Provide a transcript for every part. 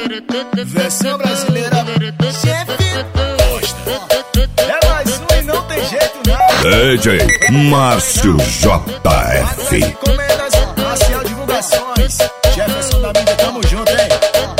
Versão brasileira, chefe Costa. É mais um e não tem jeito não. DJ Márcio JF. Encomendas, Marcial Divulgações. Jefferson da mídia, tamo junto, hein?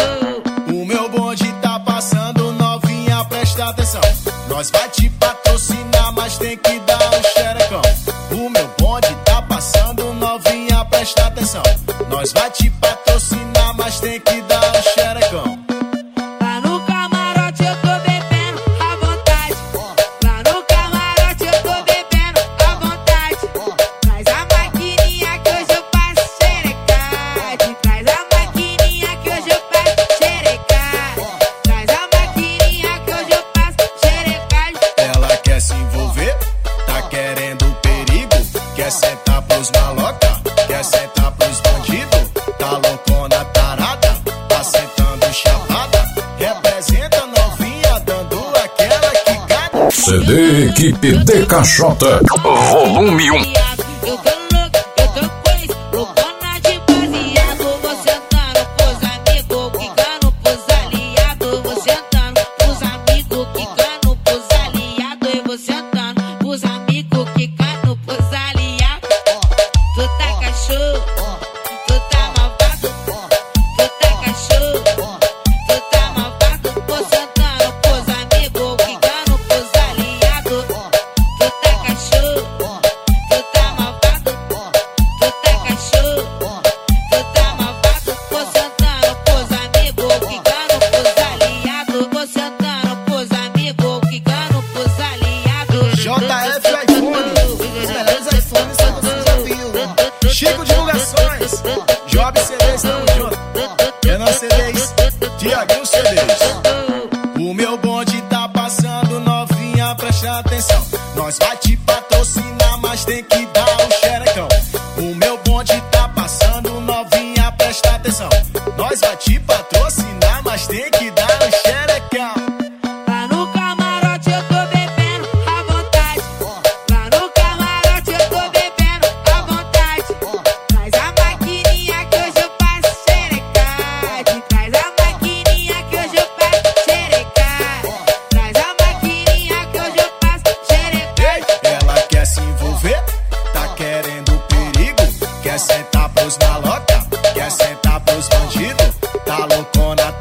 O meu bonde tá passando, novinha, presta atenção. Nós vai te patrocinar, mas tem que dar um xerecão. O meu bonde tá passando, novinha, presta atenção. Nós vai te patrocinar, mas tem que dar um xerecão. Lá no camarote eu tô bebendo à vontade. Lá no camarote eu tô bebendo à vontade. Traz a maquininha que hoje eu passo xerecade. Traz a maquininha que hoje eu passo xerecade. Traz a maquininha que hoje eu passo xerecade. Ela quer se envolver, tá querendo perigo. Quer sentar pros maloca, quer sentar pros bandidos. Tá loucona tarada, tá sentando chapada. Representa novinha, dando aquela quicada. CD Equipe DKJ Volume 1. Eu tô louco, eu tô coisa, loucona de baseado. Vou sentando pros amigos, quicando pros aliados. Vou sentando pros amigos, quicando pros aliados. Eu vou sentando pros amigos, quicando pros aliados. Tu tá cachorro, tu tá malvado. Tu tá cachorro, tu tá malvado. Vou sentando pros amigos, quicando pros aliados. Tu tá cachorro, tu tá malvado. Tu tá cachorro, tu tá malvado. Vou sentando pros amigos, quicando pros aliados. Vou sentando pros amigos, quicando pros aliados. JF iPhone, os melhores iPhones que você já viu. Chico Divulgações, Job CDs, tamo junto. Renan CDs, Tiaguinho CDs. O meu bonde tá passando, novinha, presta atenção. Nós vai te patrocinar, mas tem que dar um xerecão. O meu bonde tá passando, novinha, presta atenção. Nós vai te patrocinar, mas tem que dar um xerecão. Lá no camarote eu tô bebendo à vontade. Lá no camarote eu tô bebendo à vontade. Traz a maquininha que hoje eu passo xerecade. Traz a maquininha que hoje eu passo xerecade. Traz a maquininha que hoje eu passo xerecade. Ela quer se envolver, tá querendo perigo. Quer sentar pros maloca, quer sentar pros bandidos. Tá loucona